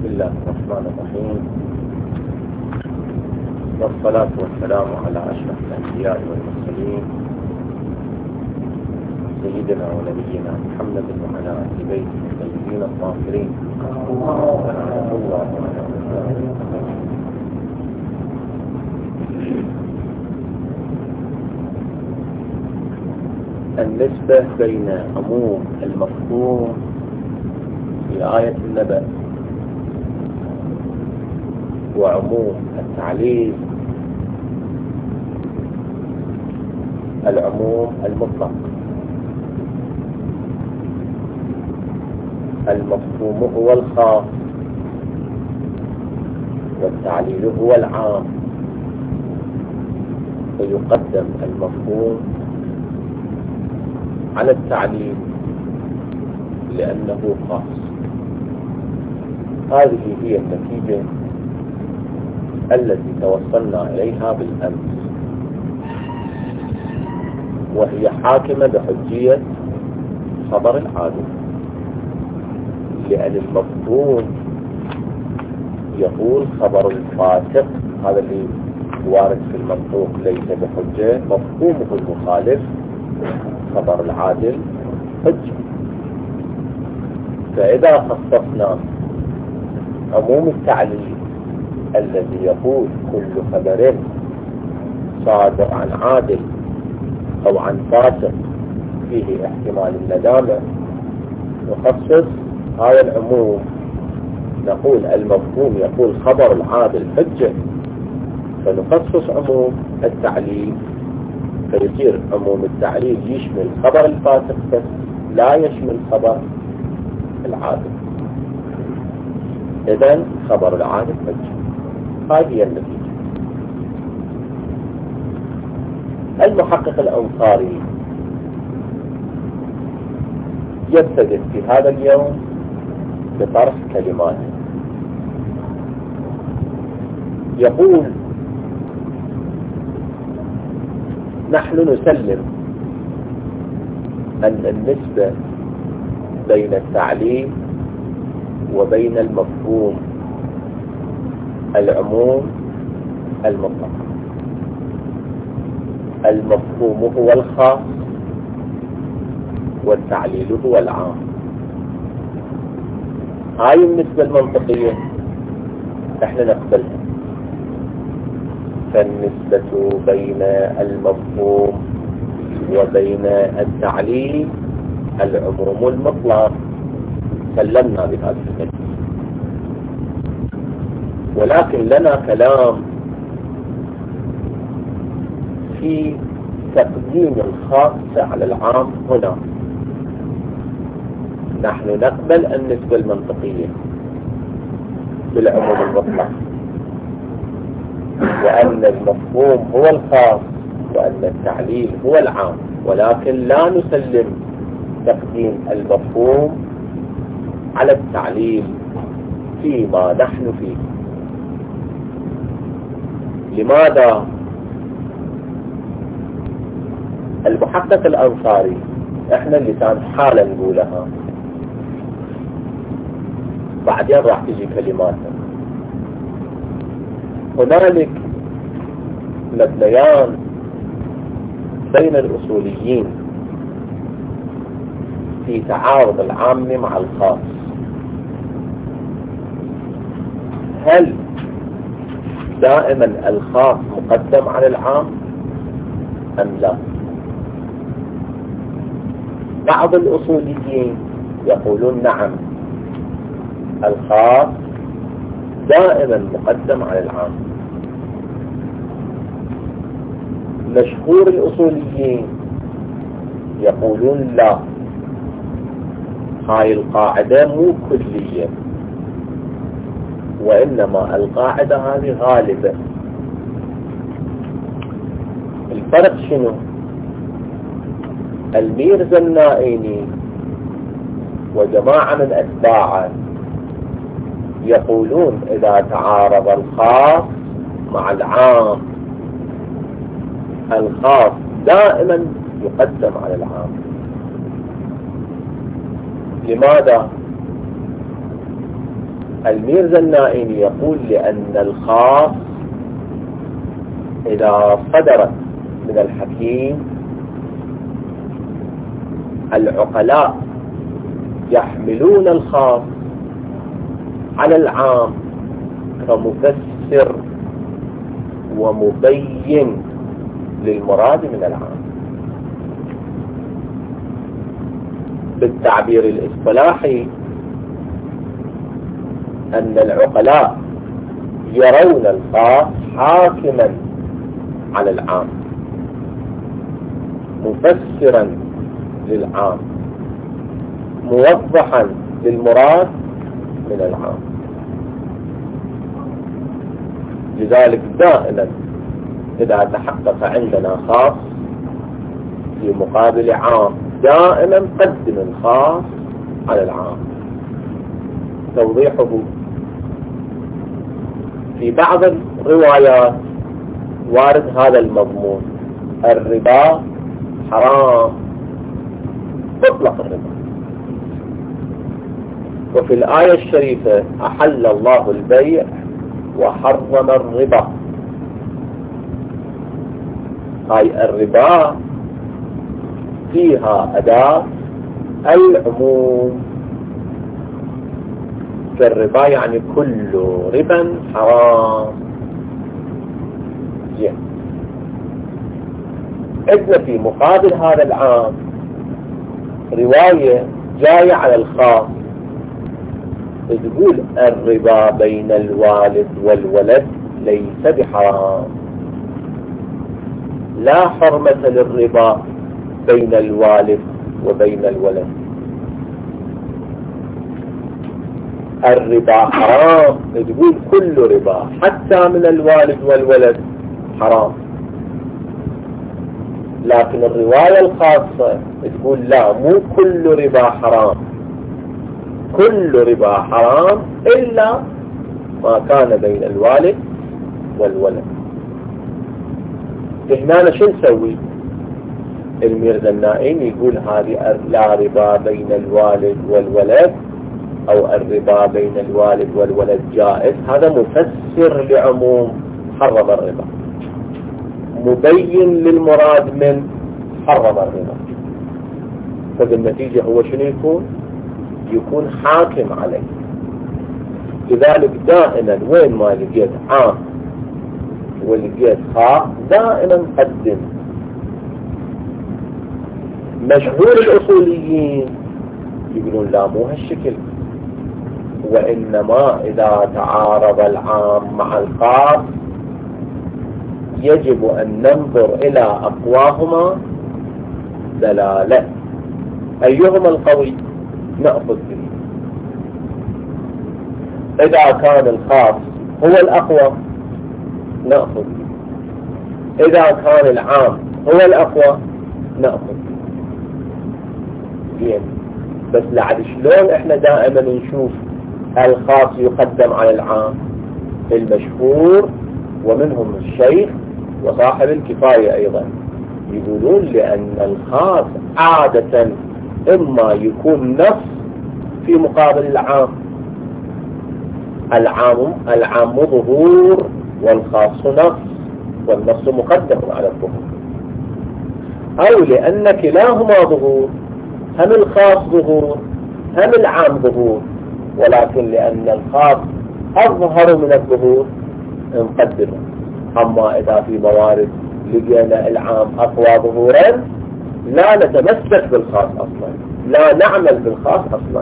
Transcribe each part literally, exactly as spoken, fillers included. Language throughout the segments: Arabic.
الله الرحمن الرحيم، والصلاة والسلام على أشرف الأنبياء والمرسلين سيدنا ونبينا محمد وعلى آل بيته الطيبين الطاهرين ورحمة الله وبركاته. النسبة بين عموم المفهوم في آية النبأ وعموم التعليل، العموم المطلق. المفهوم هو الخاص والتعليل هو العام، فيقدم المفهوم على التعليل لأنه خاص. هذه هي النتيجة التي توصلنا إليها بالأمس، وهي حاكمة بحجية خبر العادل، لأن المفهوم يقول خبر الفاسق، هذا اللي وارد في المنطوق ليس بحجة، مفهومه المخالف خبر العادل حجة. فإذا خصصنا عموم التعليل الذي يقول كل خبر صادر عن عادل أو عن فاسق فيه احتمال الندامة، نخصص هذا العموم، نقول المفهوم يقول خبر العادل حجة، فنخصص عموم التعليل، فيصير عموم التعليل يشمل خبر الفاسق بس لا يشمل خبر العادل. إذن خبر العادل حجة. هذه هي النتيجة. المحقق الأنصاري يبتدئ في هذا اليوم بطرح كلمات، يقول: نحن نسلم أن النسبة بين التعليل وبين المفهوم العموم المطلق. المفهوم هو الخاص والتعليل هو العام. هاي النسبة المنطقية احنا نقبلها. فالنسبة بين المفهوم وبين التعليل العموم المطلق، سلمنا بهذه النسبة. ولكن لنا كلام في تقديم الخاص على العام. هنا نحن نقبل النسبة المنطقية بالعموم المطلق، وأن المفهوم هو الخاص وأن التعليل هو العام، ولكن لا نسلم تقديم المفهوم على التعليل فيما نحن فيه. لماذا؟ المحقق الأنصاري احنا اللسان حالا نقولها، بعدين راح تجي كلماتنا. هنالك مبنيان بين الأصوليين في تعارض العام مع الخاص. هل دائما الخاص مقدم على العام أم لا؟ بعض الأصوليين يقولون نعم، الخاص دائما مقدم على العام. مشهور الأصوليين يقولون لا، هاي القاعدة مو كلية، وإنما القاعدة هذه غالبة. الفرق شنو؟ الميرزا النائيني وجماعة من أتباعه يقولون إذا تعارض الخاص مع العام، الخاص دائما يقدم على العام. لماذا؟ الميرزا النائمي يقول لأن الخاص إذا صدرت من الحكيم العقلاء يحملون الخاص على العام كمفسر ومبين للمراد من العام. بالتعبير الاصطلاحي أن العقلاء يرون الخاص حاكما على العام مفسرا للعام موضحا للمراد من العام. لذلك دائما إذا تحقق عندنا خاص في مقابل عام دائما قدم الخاص على العام. توضيحه في بعض الروايات وارد هذا المضمون: الربا حرام، مطلق الربا. وفي الآية الشريفة: أحل الله البيع وحرم الربا. هاي الربا فيها أداة العموم، فالربا يعني كل ربا حرام. زين، إذن في مقابل هذا العام رواية جاية على الخاص تقول الربا بين الوالد والولد ليس بحرام، لا حرمة للربا بين الوالد وبين الولد. الربا حرام، تقول كل ربا حتى من الوالد والولد حرام. لكن الرواية الخاصة تقول لا، مو كل ربا حرام، كل ربا حرام إلا ما كان بين الوالد والولد. هنا شو نسوي؟ الميرزا النائم يقول هذه لا ربا بين الوالد والولد أو الربا بين الوالد والولد جائز، هذا مفسر لعموم حرم الربا، مبين للمراد من حرم الربا. فبالنتيجة هو شنو يكون؟ يكون حاكم عليه. لذلك دائما وين ما لقيت عام ولقيت خاص دائما قدم. مشهور الأصوليين يقولون لا، مو هالشكل، وإنما إذا تعارض العام مع الخاص يجب أن ننظر إلى أقواهما دلالة، أيهما القوي نأخذ به. إذا كان الخاص هو الأقوى نأخذ به، إذا كان العام هو الأقوى نأخذ به. يعني بس لعد شلون احنا دائما نشوف الخاص يقدم على العام؟ المشهور ومنهم الشيخ وصاحب الكفاية أيضا يقولون لأن الخاص عادة إما يكون نص في مقابل العام، العام العام ظهور والخاص نص، والنص مقدم على الظهور، أو لأن كلاهما ظهور، هم الخاص ظهور هم العام ظهور، ولكن لأن الخاص أظهر من الظهور نقدمه. أما إذا في موارد لقينا العام أقوى ظهورا لا نتمسك بالخاص أصلا، لا نعمل بالخاص أصلا.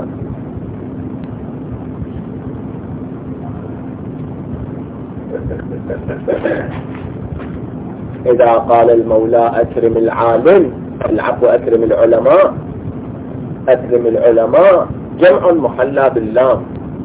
إذا قال المولى أكرم العالم، العفو أكرم العلماء، أكرم العلماء جمع محلى باللام.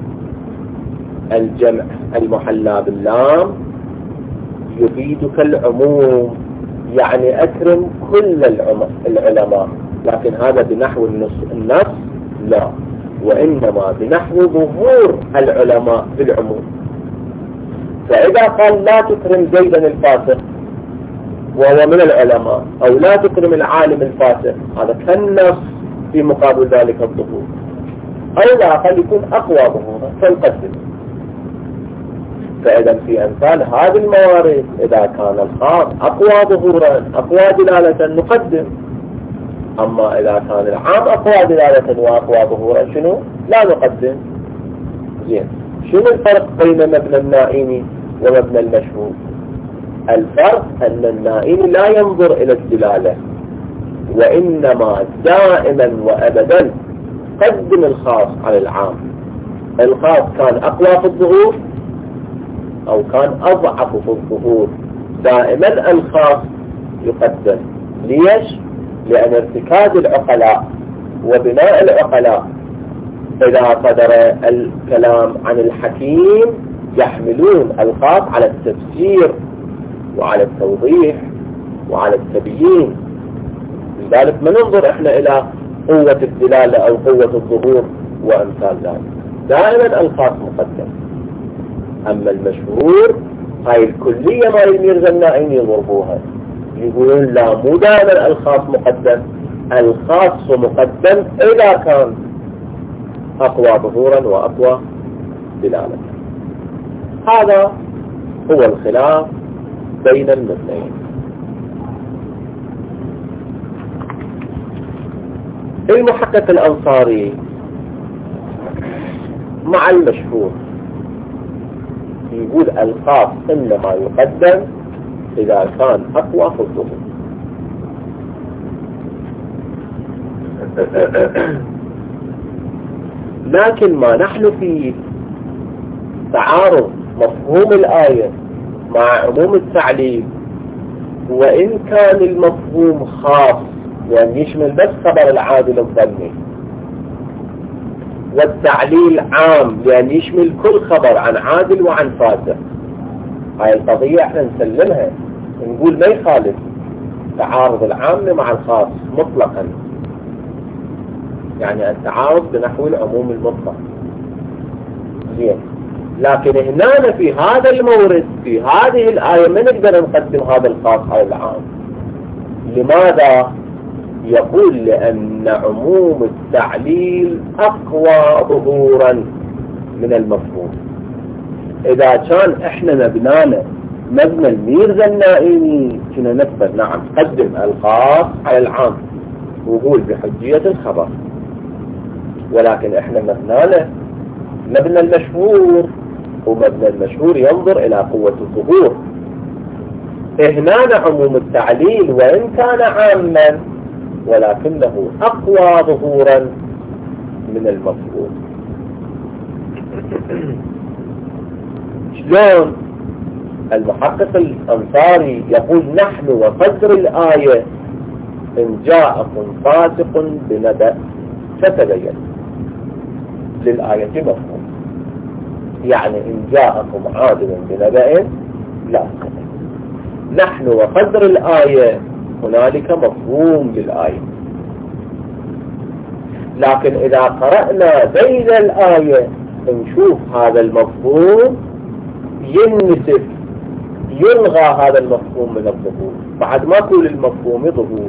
الجمع المحلى باللام يفيدك العموم، يعني أكرم كل العلماء، لكن هذا بنحو النص لا، وإنما بنحو ظهور العلماء بالعموم. فإذا قال لا تكرم زيدا الفاسق وهو من العلماء، أو لا تكرم العالم الفاسق، هذا كالنص في مقابل ذلك الظهور، أو لا قد يكون أقوى ظهورا فنقدم. فإذا في أمثال هذه الموارد إذا كان الخاص أقوى ظهورا أقوى دلالة نقدم، أما إذا كان العام أقوى دلالة وأقوى ظهورا شنو؟ لا نقدم. زين، شنو الفرق بين مبنى النائم ومبنى المشهور؟ الفرق أن النائم لا ينظر إلى الدلالة، وإنما دائما وأبدا قدم الخاص على العام. الخاص كان أقوى في الظهور أو كان أضعف في الظهور، دائما الخاص يقدم. ليش؟ لأن ارتكاز العقلاء وبناء العقلاء إذا قدر الكلام عن الحكيم يحملون الخاص على التفسير وعلى التوضيح وعلى التبيين. لذلك ما ننظر احنا إلى قوة الدلالة أو قوة الظهور وأمثال ذلك، دائما الخاص مقدم. أما المشهور هاي الكلية ما الميرزا النائم يضربوها، يقولون لا، مو دائما الخاص مقدم، الخاص مقدم إذا كان أقوى ظهورا وأقوى دلالة. هذا هو الخلاف بين المثلين. المحقق الأنصاري مع المشهور يقول الخاص إنما يقدم إذا كان أقوى في الظهور. لكن ما نحن فيه تعارض مفهوم الآية مع عموم التعليل، وإن كان المفهوم خاص يعني يشمل بس خبر العادل الظني، والتعليل عام يعني يشمل كل خبر عن عادل وعن فاسق. هاي القضية احنا نسلمها، نقول ما يخالف تعارض العام مع الخاص مطلقا، يعني التعارض بنحو العموم المطلق. زين، لكن هنا في هذا المورد في هذه الآية ما نقدر نقدم هذا الخاص على العام. لماذا؟ يقول لأن عموم التعليل أقوى ظهورا من المفهوم. إذا كان إحنا مبنانا مبنى الميرزا النائمي كنا نثبت نعم قدم الخاص على العام وقول بحجية الخبر، ولكن إحنا مبنانا مبنى المشهور، ومبنى المشهور ينظر إلى قوة الظهور. هنا عموم التعليل وإن كان عاما ولكنه أقوى ظهورا من المفهوم. شلون؟ المحقق الأنصاري يقول نحن وقدر الآية إن جاءكم فاسق بنبأ فتبين. للآية مفهوم، يعني إن جاءكم عادل بنبأ لا. نحن وقدر الآية هنالك مفهوم للآية، لكن إذا قرأنا بين الآية نشوف هذا المفهوم ينسف يلغى هذا المفهوم من الظهور، بعد ما كل المفهوم ظهور.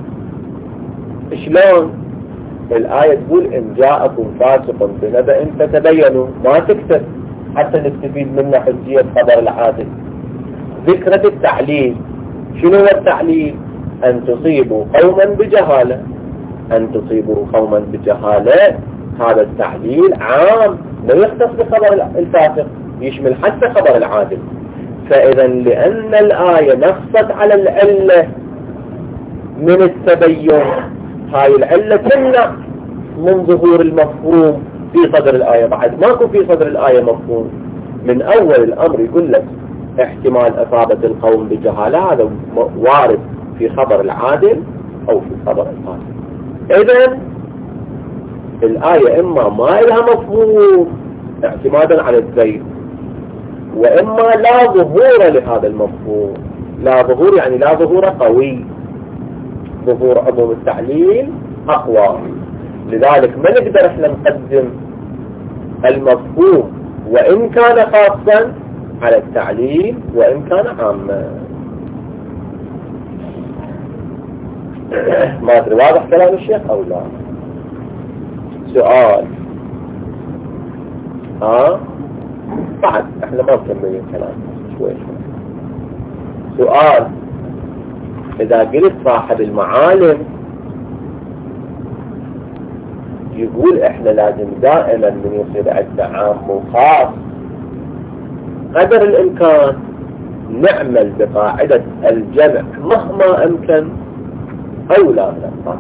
شلون؟ الآية تقول إن جاءكم فاسق بنبأ فتبينوا، ما تكتب حتى نستفيد منها حجية خبر العادل. ذكرة التعليل، شنو هو التعليل؟ أن تصيبوا قوما بجهالة، أن تصيبوا قوما بجهالة. هذا التعليل عام لا يختص بخبر الفاسق، يشمل حتى خبر العادل. فإذا لأن الآية نصت على العلة من التبين، هاي العلة تمنع من ظهور المفهوم في صدر الآية. بعد ماكو في صدر الآية مفهوم، من أول الأمر يقول لك احتمال إصابة القوم بجهالة، هذا وارد في خبر العادل أو في خبر الفاسق. إذن الآية إما ما لها مفهوم اعتمادا على الزيد، وإما لا ظهور لهذا المفهوم. لا ظهور يعني لا ظهور قوي، ظهور عموم التعليل أقوى. لذلك ما نقدر احنا نقدم المفهوم وإن كان خاصا على التعليل وإن كان عاما. ما أدري واضح كلام الشيخ أو لا؟ سؤال. ها بعد احنا ما مكملين كلام شوي شوي. سؤال: إذا قلت صاحب المعالم يقول احنا لازم دائما من يصير عندنا عام وخاص قدر الامكان نعمل بقاعدة الجمع مهما امكن او لا نقص.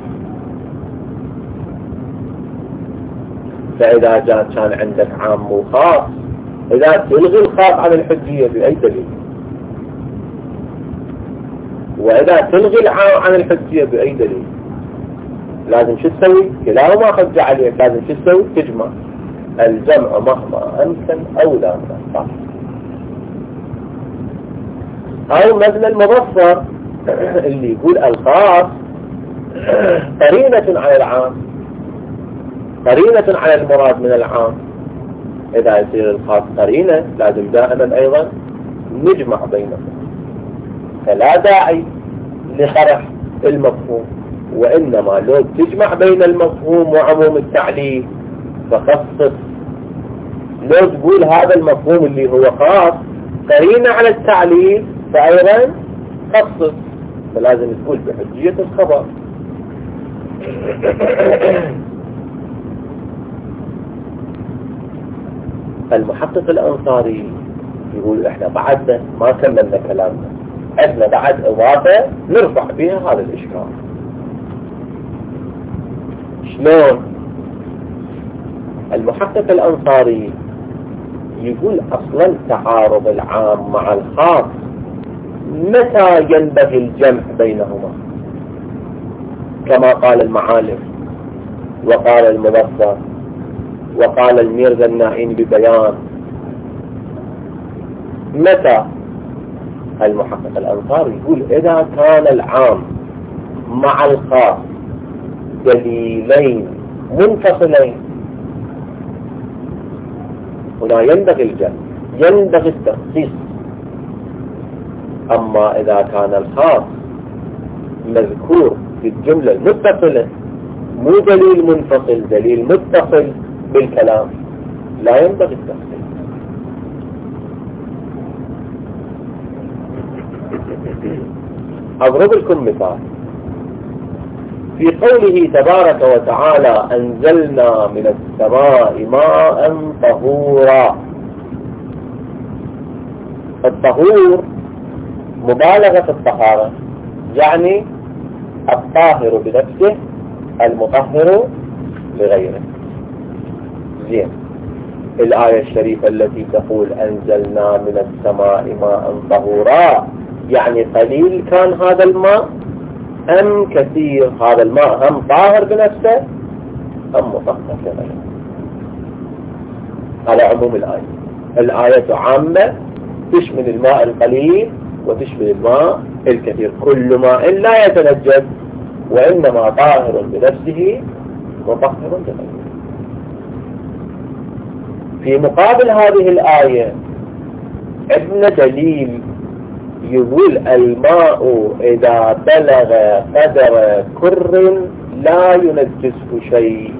فاذا جاء كان عندك عام وخاص، اذا تلغي الخاص عن الحجية باي دليل، واذا تلغي العام عن الحجية باي دليل، لازم شو تسوي؟ كلاهما خرج عليك، لازم شو تسوي؟ تجمع الجمع مهما امكن او لا نقص. او مثل المبصر اللي يقول الخاص قرينة على العام، قرينة على المراد من العام. إذا يصير الخاص قرينة لازم دائما أيضا نجمع بينهم، فلا داعي لخرح المفهوم، وإنما لو تجمع بين المفهوم وعموم التعليل فخصص. لو تقول هذا المفهوم اللي هو خاص قرينة على التعليل فأيضا خصص، فلازم تقول بحجية الخبر. المحقق الأنصاري يقول احنا بعد ما كملنا كلامنا، احنا بعد اضافة نرفع بها هذا الاشكال. شلون؟ المحقق الأنصاري يقول اصلا تعارض العام مع الخاص متى ينبغي الجمع بينهما، كما قال المعالم وقال المبصر وقال الميرزا النائين ببيان. متى؟ المحقق الأنصاري يقول إذا كان العام مع الخاص دليلين منفصلين هنا ينبغي الجمع، ينبغي التخصيص. أما إذا كان الخاص مذكور في الجملة المتصلة مو دليل منفصل، دليل متصل بالكلام، لا ينبغي التخصيص. أضرب لكم مثال في قوله تبارك وتعالى: أنزلنا من السماء ماء طهورا. الطهور مبالغة في الطهارة، يعني الطاهر بنفسه المطهر لغيره. زين، الآية الشريفة التي تقول أنزلنا من السماء ماء طهورا، يعني قليل كان هذا الماء أم كثير؟ هذا الماء هم طاهر بنفسه أم مطهر لغيره؟ على عموم الآية. الآية عامة تشمل الماء القليل وتشمل الماء الكثير، كل ماء لا يتنجس وإنما طاهر بنفسه مطهر لغيره. في مقابل هذه الآية عندنا دليل يقول الماء إذا بلغ قدر كر لا ينجسه شيء.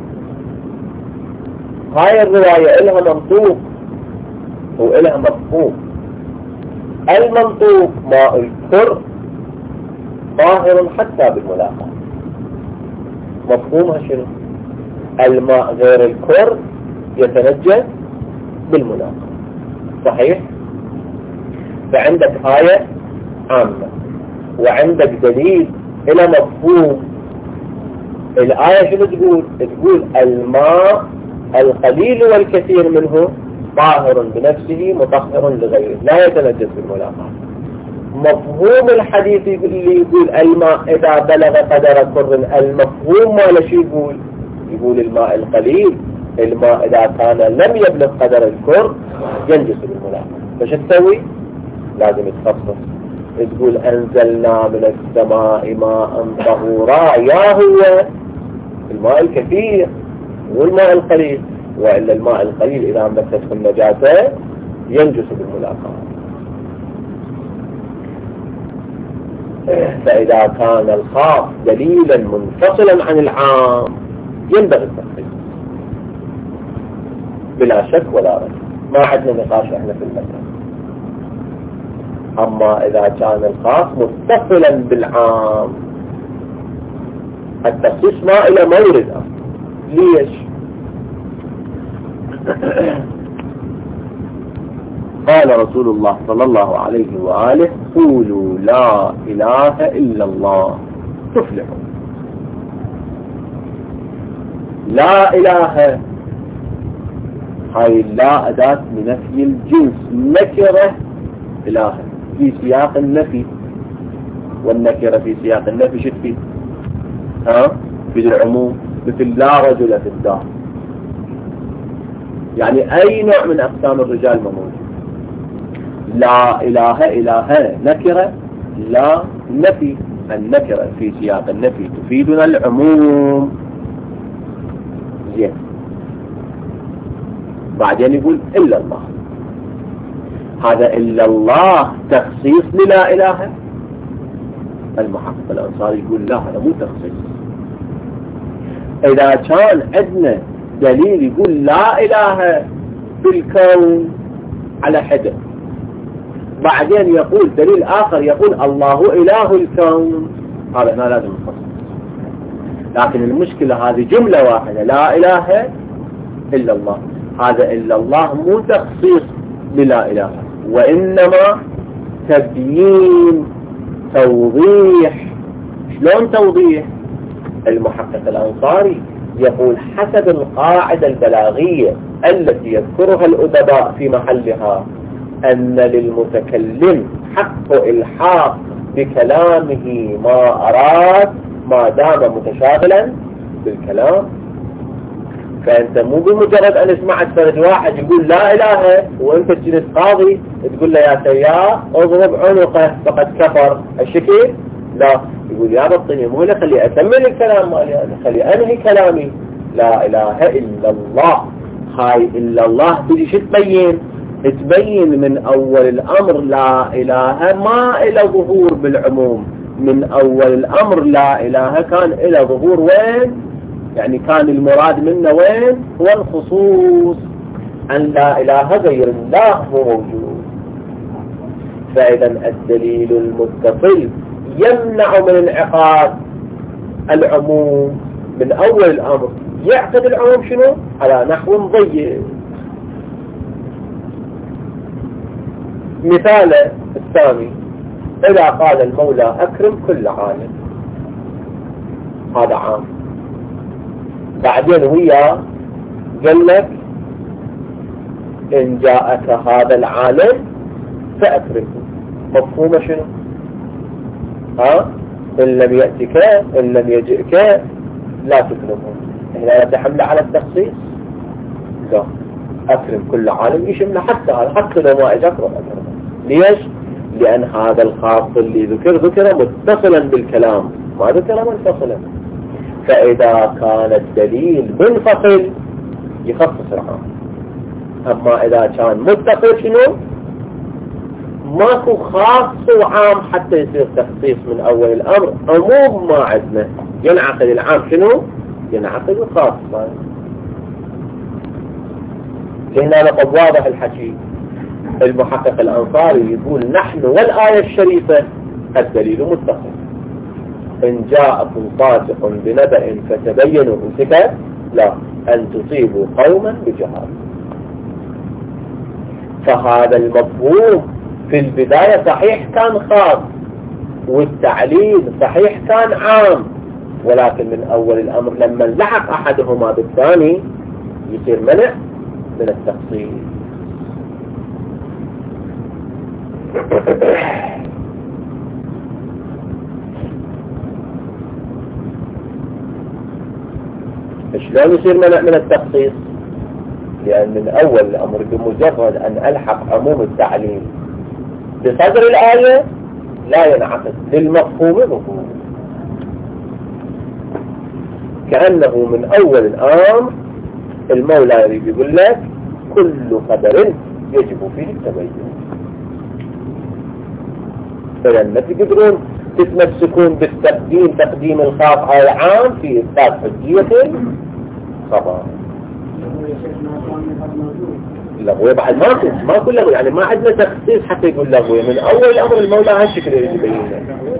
هاي الرواية إلها منطوق وإلها مفهوم. المنطوق ماء الكر طاهر حتى بالملاقاة. مفهومها شنو؟ الماء غير الكر يتنجس بالملاقاة، صحيح؟ فعندك آية عامة وعندك دليل إلى مفهوم. الآية شنو تقول؟ تقول الماء القليل والكثير منه طاهر بنفسه مطهر لغيره لا يتنجس بالملاقاة. مفهوم الحديث اللي يقول الماء إذا بلغ قدر كر، المفهوم ما لشي يقول؟ يقول الماء القليل، الماء إذا كان لم يبلغ قدر الكر ينجس بالملاقاة. فش تسوي؟ لازم تخصص، تقول أنزلنا من السماء ماء طهورا، يا هو الماء الكثير والماء القليل، وإلا الماء القليل إذا مسته النجاسة ينجس بالملاقاة. فإذا كان الخاص دليلا منفصلا عن العام ينبغي التخصيص بلا شك ولا ريب. ما عندنا نقاش احنا في المسألة. اما اذا كان الخاص متصلا بالعام التخصيص ما الى مورد. ليش؟ قال رسول الله صلى الله عليه وآله قولوا لا إله إلا الله تفلحوا. لا إله هاي لا أداة لنفي الجنس، نكرة إله في سياق النفي، والنكرة في سياق النفي شو تفيد؟ ها؟ في العموم، مثل لا رجل في الدار، يعني أي نوع من أقسام الرجال موجود. لا إله إله نكرة، لا نفي، النكرة في سياق النفي تفيدنا العموم. زين، بعدين يقول إلا الله. هذا إلا الله تخصيص للا إله. المحقق الأنصاري يقول لا، هذا مو تخصيص. إذا كان عندنا دليل يقول لا إله في الكون على حدة، بعدين يقول دليل آخر يقول الله إله الكون، هذا هنا لازم نفصل. لكن المشكلة هذه جملة واحدة، لا إله إلا الله. هذا إلا الله مو تخصيص للا إله، وإنما تبيين، توضيح. شلون توضيح؟ المحقق الأنصاري يقول حسب القاعدة البلاغية التي يذكرها الأدباء في محلها أن للمتكلم حق إلحاق بكلامه ما أراد ما دام متشاغلا بالكلام. فأنت مو بمجرد أن سمعت فرد واحد يقول لا إله وأنت تجلس قاضي تقول له يا سياح اضرب عنقه فقد كفر، الشكل لا، يقول يا بطني مو له خلي أكمل الكلام مالي، خلي أنهي كلامي. لا إله إلا الله، هاي إلا الله تجي شو تبين؟ تبين من أول الأمر لا إله ما إلى ظهور بالعموم، من أول الأمر لا إله كان إلى ظهور وين؟ يعني كان المراد منه وين؟ هو الخصوص، أن لا إله غير الله موجود. فإذا الدليل المتصل يمنع من انعقاد العموم من أول الأمر. يعقد العموم شنو؟ على نحو ضيق. مثال الثاني، إذا قال المولى أكرم كل عالم، هذا عام. بعدين وياه قال لك إن جاءك هذا العالم فأكرمه، مفهوم شنو؟ ها؟ إن لم يأتك إن لم يجئك لا تكرمه. هنا لا تحمل على التخصيص، لا، أكرم كل عالم يشمل حتى هذا، حتى لو ما أجاك ولا أكرمه. ليش؟ لأن هذا الخاص اللي ذكر ذكر متصلا بالكلام، ما ذكر منفصلا. فإذا كان الدليل منفصل يخصص العام. أما إذا كان متصل شنو؟ ماكو خاص وعام حتى يصير تخصيص من أول الأمر. عموم ما عندنا، ينعقد العام شنو؟ ينعقد الخاص. هنا لقد واضح الحكي. المحقق الأنصاري يقول نحن والآية الشريفة الدليل متصل. إن جاءكم فاسق بنبأ فتبينوا سكت لا أن تصيبوا قوما بجهالة. فهذا المفهوم في البداية صحيح كان خاص، والتعليل صحيح كان عام، ولكن من أول الأمر لما لحق أحدهما بالثاني يصير منع من التخصيص. شلون يصير منع من التخصيص؟ لأن من أول الأمر بمجرد أن ألحق عموم التعليل بصدر الآية لا ينعقد للمفهوم مفهوم، كأنه من أول الأمر المولى يريد يقول لك كل خبر يجب فيه التبين. فلما تقدرون تتمسكون بالتقديم تقديم الخاص على العام في إثبات حجية الخبر. لغوية بعد ماكو ماكو لغوية، يعني ما عندنا تخصيص حتى يقول لغوية. من أول الأمر المولى هالشكل اللي يبينه.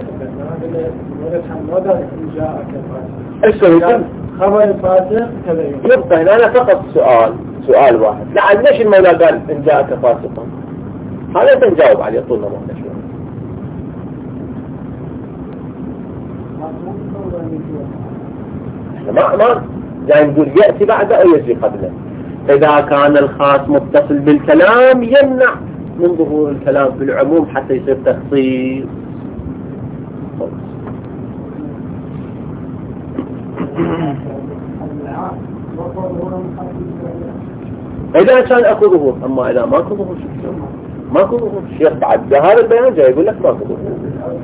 ايش يقول؟ خبر فاسق كذا يبقى هنا أنا فقط سؤال سؤال واحد، لعل ليش المولى قال إن جاءك فاسقا؟ هذا تنجاوب عليه طولنا مهنا شوي. احنا ما ما يعني نقول يأتي بعده أو يجري قبله. إذا كان الخاص متصل بالكلام يمنع من ظهور الكلام في العموم حتى يصير تخصيص. إذا كان أكو ظهور، أما إذا ماكو ظهور شو ماكو ظهور شيخ بعد هذا البيان جاي يقول لك ماكو ظهور.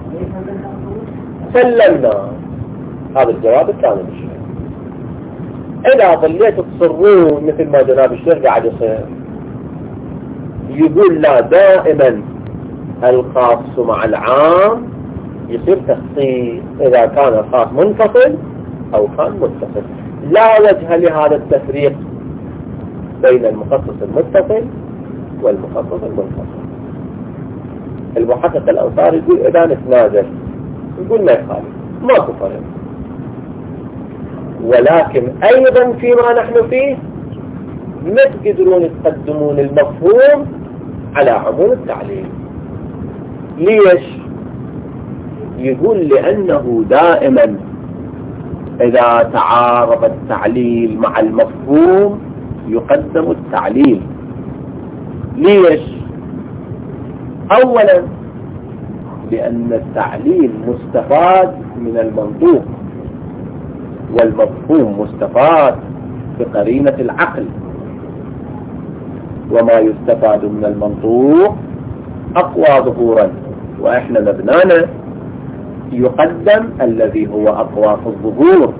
سلمنا هذا الجواب الثاني الشيخ. إذا ظليت تصرون مثل ما جناب الشيخ قاعد يصير يقول لا، دائما الخاص مع العام يصير تخصيص إذا كان الخاص منفصل أو كان متصل. لا وجه لهذا التفريق بين المخصص المتصل والمخصص المنفصل. المحقق الأوصار يقول إذا نتنازل يقول ما يخالف ماكو فرق، ولكن أيضا فيما نحن فيه ما تقدرون تقدمون المفهوم على عموم التعليل. ليش؟ يقول لأنه دائما إذا تعارض التعليل مع المفهوم يقدم التعليل. ليش؟ أولا لأن التعليل مستفاد من المنطوق، والمفهوم مستفاد بقرينة العقل، وما يستفاد من المنطوق أقوى ظهورا، وإحنا مبنانا يقدم الذي هو أقوى في الظهور.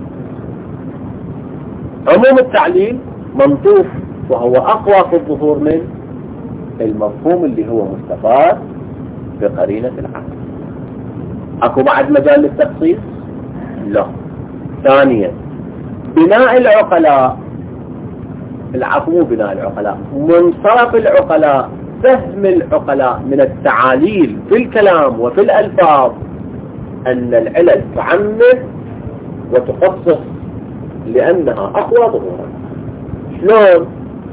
عموم التعليل منطوق وهو أقوى في الظهور من المفهوم اللي هو مستفاد بقرينة العقل. أكو بعد مجال للتخصيص؟ لا. ثانيا بناء العقلاء، العفو مو بناء العقلاء، منصرف العقلاء، فهم العقلاء من التعاليل في الكلام وفي الألفاظ أن العلل تعمم وتخصص لأنها أقوى ظهورا. شلون؟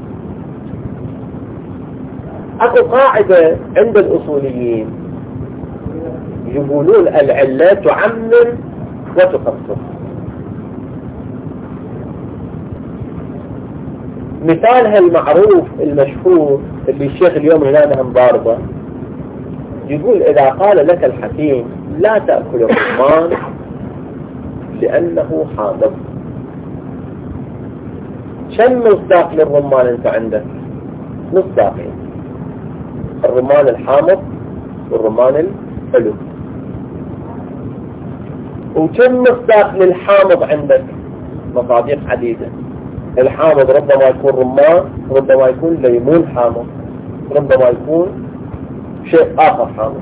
أكو قاعدة عند الأصوليين يقولون العلة تعمم وتخصص. مثالها المعروف المشهور اللي الشيخ اليوم هنا مضاربه، يقول إذا قال لك الحكيم لا تأكل الرمان لأنه حامض، كم مصداق للرمان أنت عندك؟ مصداقين، الرمان الحامض والرمان الحلو. وكم مصداق للحامض عندك؟ مصادق عديدة. الحامض ربما يكون رمان، ربما يكون ليمون حامض، ربما يكون شيء آخر حامض.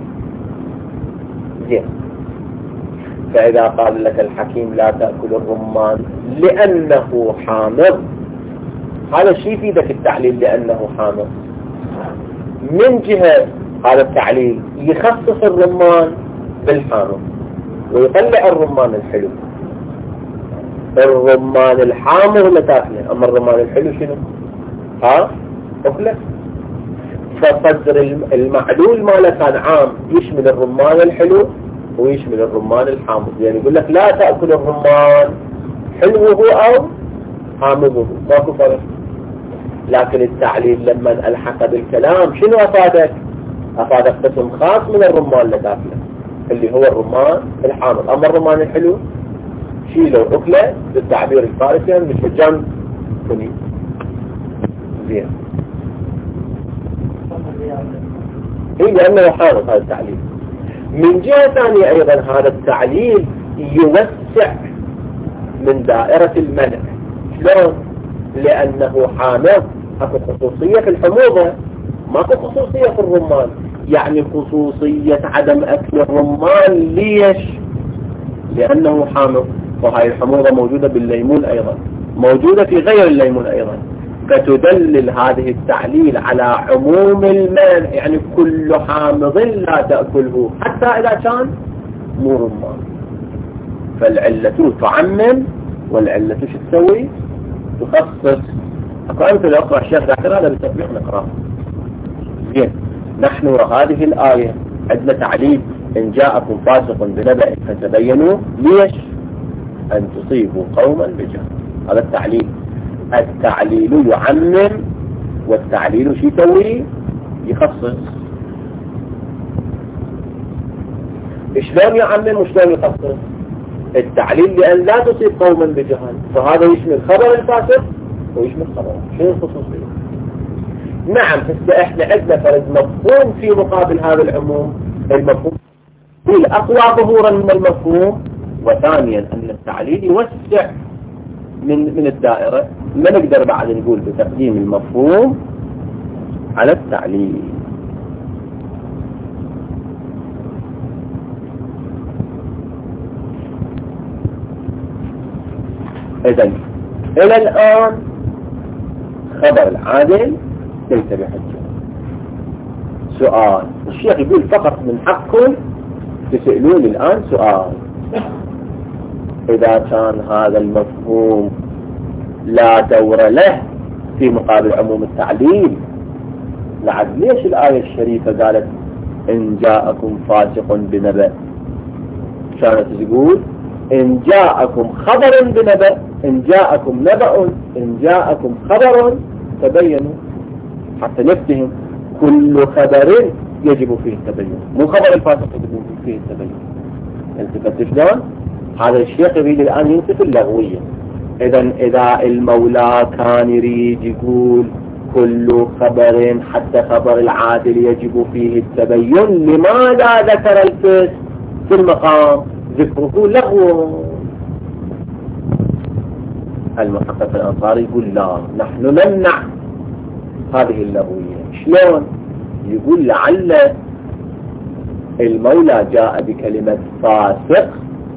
زين، فإذا قال لك الحكيم لا تأكل الرمان لأنه حامض، هذا الشيء يفيدك التعليل لأنه حامض. من جهة هذا التعليل يخصص الرمان بالحامض ويطلع الرمان الحلو. الرمان الحامض لا تاكله، أما الرمان الحلو شنو؟ ها؟ أكله. فصدر المعلول ماله كان عام يشمل الرمان الحلو ويشمل الرمان الحامض، يعني يقول لك لا تأكل الرمان حلوه أو حامضه، ماكو فرق. لكن التعليل لما ألحق بالكلام شنو أفادك؟ أفادك قسم خاص من الرمان لا تاكله اللي هو الرمان الحامض، أما الرمان الحلو شيله أكله بالتعبير الفارسي مش بجنب كني. زين، إيه لأنه حامض هذا التعليل. من جهة ثانية أيضا هذا التعليل يوسع من دائرة المنع. شلون؟ لأنه حامض، اكو خصوصية في الحموضة، ماكو خصوصية في الرمان. يعني خصوصية عدم أكل الرمان ليش؟ لأنه حامض، وهاي الحموضة موجودة بالليمون أيضا، موجودة في غير الليمون أيضا. فتدلل هذه التعليل على عموم المنع، يعني كل حامض لا تأكله حتى إذا كان مو رمان. فالعلة تعمم والعلة شو تسوي؟ تخصص. أكو أمثلة لو أقرأ الشيخ ذاكر هذا بالتطبيق نقرأ. زين، نحن وهذه الآية عندنا تعليل: إن جاءكم فاسق بنبأ فتبينوا. ليش؟ أن تصيبوا قوما بجهل. هذا التعليل. التعليل يعمم والتعليل شو يسوي؟ يخصص. شلون يعمم وشلون يخصص؟ التعليل لأن لا تصيب قوما بجهل، فهذا يشمل خبر الفاسق ويشمل خبره. شنو الخصوصية؟ نعم، هسه احنا عندنا فرد مفهوم في مقابل هذا العموم. المفهوم الأقوى ظهورا من المفهوم، وثانيا أن التعليل يوسع من من الدائرة. ما نقدر بعد نقول بتقديم المفهوم على التعليل. إذن إلى الآن خبر العادل ليس بحجة. سؤال: الشيخ يقول فقط من حقكم تسألون الآن سؤال: إذا كان هذا المفهوم لا دور له في مقابل عموم التعليل، لعد ليش الآية الشريفة قالت إن جاءكم فاسق بنبأ؟ كانت تقول إن جاءكم خبر بنبأ، إن جاءكم نبأ، إن جاءكم خبر تبينوا، حتى نفتهم. كل خبر يجب فيه التبين، مو خبر الفاسق يجب فيه التبين. التفت شلون؟ هذا الشيخ يريد الآن ينصف اللغوية. إذا إذا المولى كان يريد يقول كل خبر حتى خبر العادل يجب فيه التبين، لماذا ذكر الفسق في المقام؟ ذكره لغو. المحقق الأنصاري يقول لا، نحن نمنع هذه اللغوية. شلون؟ يقول لعل المولى جاء بكلمة فاسق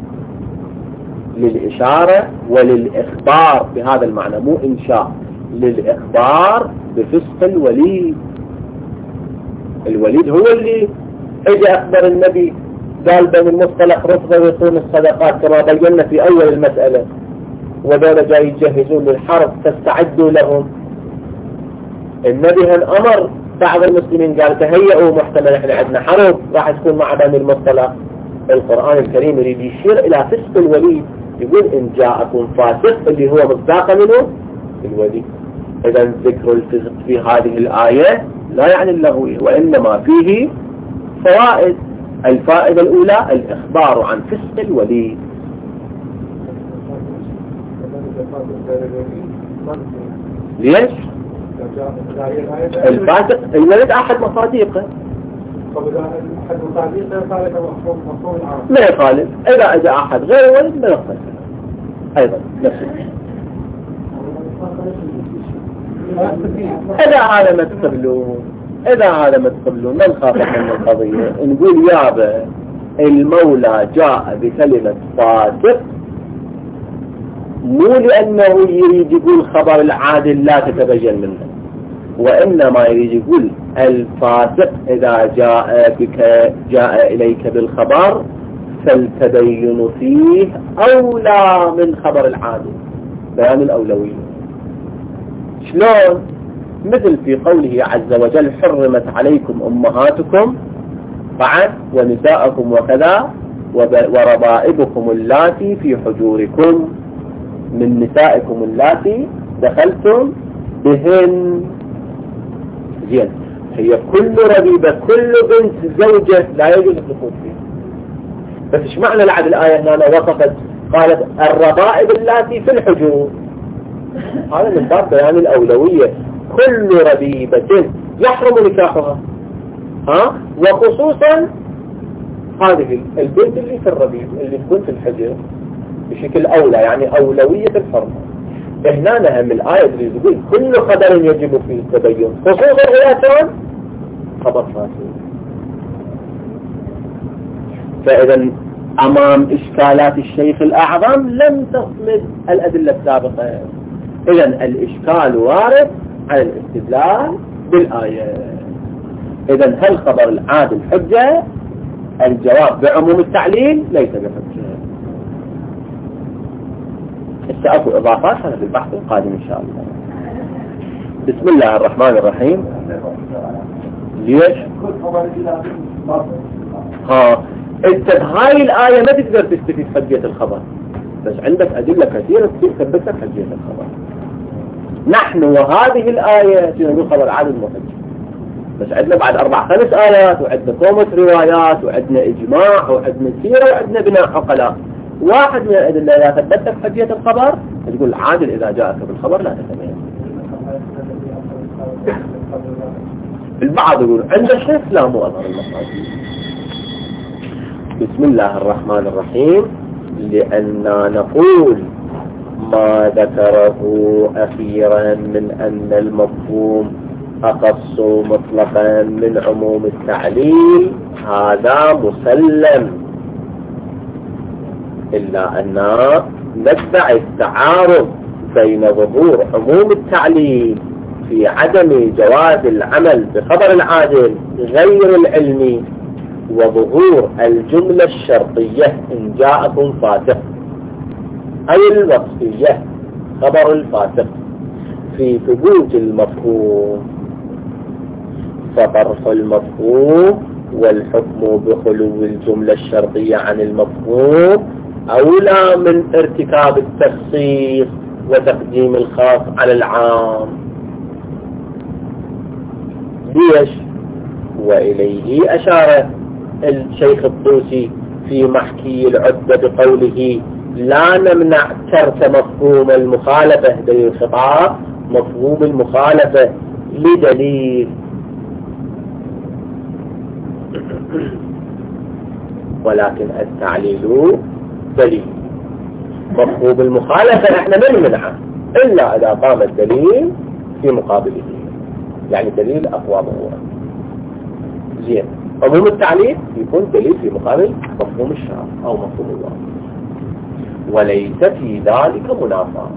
للإشارة وللإخبار بهذا المعنى، مو إنشاء، للإخبار بفسق الوليد. الوليد هو اللي اجى أخبر النبي، قال بين المصطلح رفض ويصون الصدقات كما بينا في أول المسألة، ودول جاي يجهزون للحرب فاستعدوا لهم. النبي هل أمر بعض المسلمين قال تهيئوا، محتمل احنا عندنا حرب راح تكون مع بني المصطلح. القرآن الكريم يريد يشير إلى فسق الوليد، يقول إن جاءكم فاسق اللي هو مصداق منه الوليد. إذا ذكر الفسق في هذه الآية لا يعني اللغوية، وإنما فيه فوائد. الفائدة الأولى الإخبار عن فسق الوليد. ليش؟ الفاسق الولد أحد مصاديقه، ما يخالف. إذا أجى أحد غير الولد ما يخالف أيضا نفسه. إذا هذا ما تقبلون، إذا هذا ما تقبلون ما نخاف من القضية. نقول يابا المولى جاء بكلمة فاسق مو لأنه يريد يقول خبر العادل لا تتبين منه، وإنما يريد يقول الفاسق إذا جاء بك جاء إليك بالخبر فالتبين فيه أولى من خبر العادل، بيان الأولوية. شلون؟ مثل في قوله عز وجل حرمت عليكم أمهاتكم بعد ونساءكم وكذا وربائبكم اللاتي في حجوركم من نسائكم اللاتي دخلتم بهن. زين، هي كل ربيبة كل بنت زوجة لا يجوز الدخول فيها، بس ايش معنى لعد الآية هنا وقفت قالت الربائب اللاتي في الحجور؟ هذا من باب بيان الأولوية. كل ربيبة يحرم نكاحها، ها، وخصوصا هذه البنت اللي في الربيب اللي تكون في الحجر بشكل أولى، يعني أولوية الحرمة. هنا نهم الآية اللي تقول كل خبر يجب فيه التبين، خصوصا إذا كان خبر فاسد. فإذا أمام إشكالات الشيخ الأعظم لم تصمد الأدلة السابقة، إذن الإشكال وارد على الاستدلال بالآية. إذن هل خبر العادل حجة؟ الجواب بعموم التعليل ليس بحجة. سأكون إضافات هذا في البحث القادم إن شاء الله. بسم الله الرحمن الرحيم. ليش؟ ها انت بهاي الآية ما تقدر تستفيد حجية الخبر، بس عندك أدلة كثيرة تثبت لك حجية الخبر. نحن وهذه الآية نقول خبر عادل محجة، بس عندنا بعد أربع خمس آيات، وعندنا كومة روايات، وعندنا إجماع، وعندنا سيرة، وعندنا بناء عقلاء. واحد من الأدلة إذا ثبت لك حجية الخبر تقول عادل إذا جاءك بالخبر لا تتميز. البعض يقول عند الشيخ لا مو أظهر المصادر. بسم الله الرحمن الرحيم. لأننا نقول ما ذكره أخيرا من أن المفهوم أخص مطلقا من عموم التعليل هذا مسلم، إلا أننا ندعي التعارض بين ظهور عموم التعليل في عدم جواز العمل بخبر العادل غير العلمي، وظهور الجملة الشرطية إن جاءكم فاسق، أي الوصفية خبر الفاسق في ثبوت المفهوم، فطرح المفهوم والحكم بخلو الجملة الشرطية عن المفهوم أولى من ارتكاب التخصيص وتقديم الخاص على العام. ليش؟ وإليه أشار الشيخ الطوسي في محكي العدة بقوله لا نمنع ترك مفهوم المخالفة، دليل الخطاب مفهوم المخالفة لدليل، ولكن التعليل دليل. مفهوم المخالفة احنا ما نمنعه إلا إذا قام الدليل في مقابله، يعني دليل أقوى ظهورا. زين، عموم التعليل يكون دليل في مقابل مفهوم الشرع أو مفهوم الله، وليس في ذلك منافاة.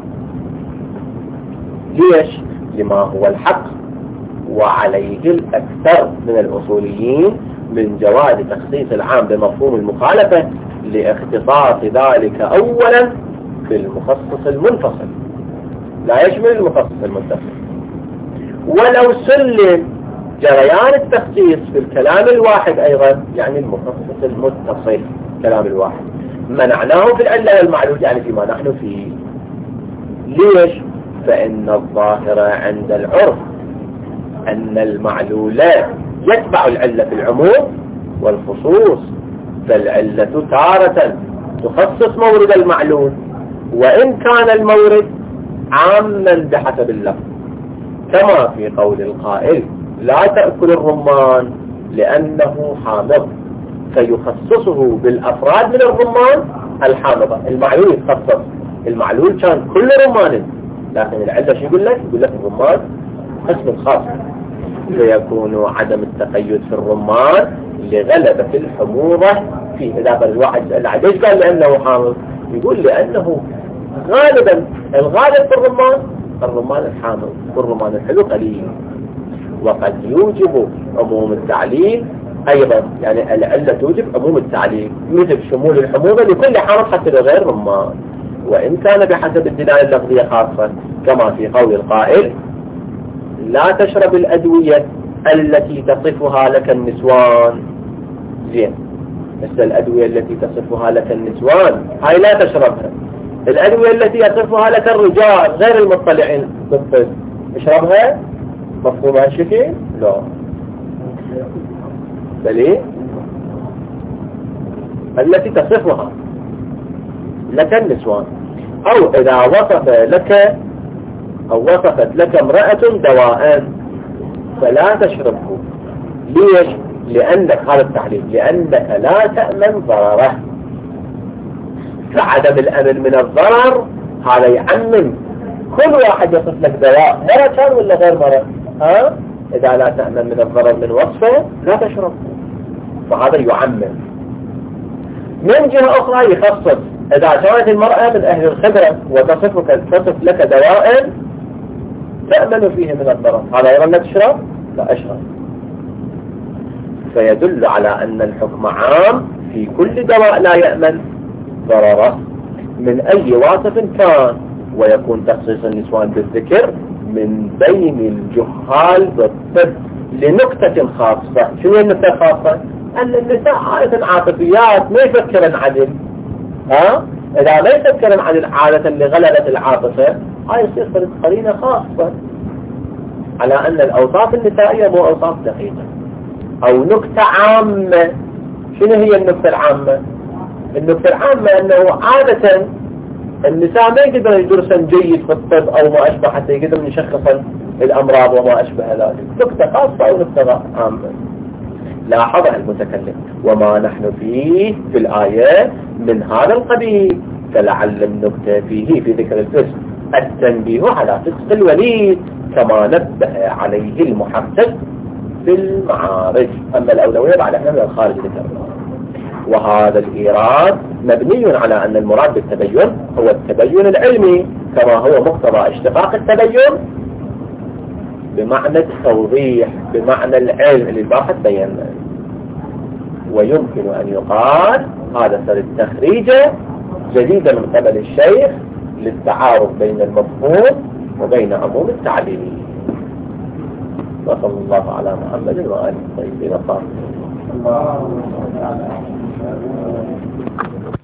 ليش؟ لما هو الحق، وعليه الأكثر من الأصوليين من جواز تخصيص العام بمفهوم المخالفة لاختصاص ذلك أولا في المخصص المنفصل، لا يشمل المخصص المتصل. ولو سلم جريان التخصيص في الكلام الواحد أيضا، يعني المخصص المتصل كلام الواحد، منعناه في العلة والمعلول، يعني فيما نحن فيه. ليش؟ فإن الظاهر عند العرف أن المعلول يتبع العلة في العموم والخصوص، فالعلة تارة تخصص مورد المعلول وإن كان المورد عاما بحسب اللفظ، كما في قول القائل لا تأكل الرمان لأنه حامض، فيخصصه بالأفراد من الرمان الحامضة. المعلول يتخصص، المعلول كان كل رمان، لكن العلة شو يقول لك؟ يقول لك الرمان قسم خاص، فيكون عدم التقيد في الرمان لغلبة الحموضة فيه. إذا قال الواحد سأل ليش قال لأنه حامض؟ يقول لأنه غالبا الغالب في الرمان الرمان الحامض، والرمان الحلو قليل. وقد يوجب عموم التعليل أيضا، يعني العلة توجب عموم التعليل مثل شمول الحموضة لكل حامض حتى لغير رمان، وإن كان بحسب الدلالة اللفظية خاصة، كما في قول القائل لا تشرب الأدوية التي تصفها لك النسوان. زين، بس الأدوية التي تصفها لك النسوان هاي لا تشربها. الأدوية التي يصفها لك الرجال غير المطلعين بالطب اشربها. مفهوم هالشكل؟ لا. بل التي تصفها لك النسوان، أو إذا وصف لك أو وصفت لك امرأة دواء فلا تشربه. ليش؟ لأنك هذا التحليل، لأنك لا تأمن ضرره. فعدم الأمن من الضرر هذا يعمم كل واحد يصف لك دواء، مرة كان ولا غير مرة. ها؟ إذا لا تأمن من الضرر من وصفه لا تشربه، فهذا يعمم. من جهة أخرى يخصص، إذا كانت المرأة من أهل الخبرة وتصفك تصف لك دواء تأمن فيه من الضرر، هذا أيضا لا تشرب؟ لا أشرب. فيدل على أن الحكم عام في كل دواء لا يأمن ضرره من أي واصف كان، ويكون تخصيص النسوان بالذكر من بين الجهال بالطب لنكتة خاصة. شنو النكتة الخاصة؟ أن النساء عادة عاطفيات ما يفكرن عدل، ها؟ إذا ما يفكرن عدل عادة لغلبة العاطفة هاي يصير قرينة خاصة على أن الأوصاف النسائية مو أوصاف دقيقة. أو نكتة عامة. شنو هي النكتة العامة؟ النكتة العامة أنه عادة النساء ما يقدرون يدرسن جيد في الطب أو ما أشبه حتى يقدرون يشخصن الأمراض وما أشبه ذلك. نكتة خاصة أو نكتة عامة. لاحظها المتكلم وما نحن فيه في الآية من هذا القبيل، فلعل النكتة فيه في ذكر الاسم التنبيه على فسق الوليد كما نبه عليه المحقق في المعارج. أما الأولوية بعد احنا من الخارج ذكرنا. وهذا الإيراد مبني على أن المراد بالتبين هو التبين العلمي كما هو مقتضى اشتقاق التبين بمعنى التوضيح بمعنى العلم اللي الباحث بينا. ويمكن أن يقال هذا صار التخريج جديدة من قبل الشيخ للتعارف بين المفهوم وبين عموم التعليل. وصلى الله على محمد وآله الطيبين الطاهرين.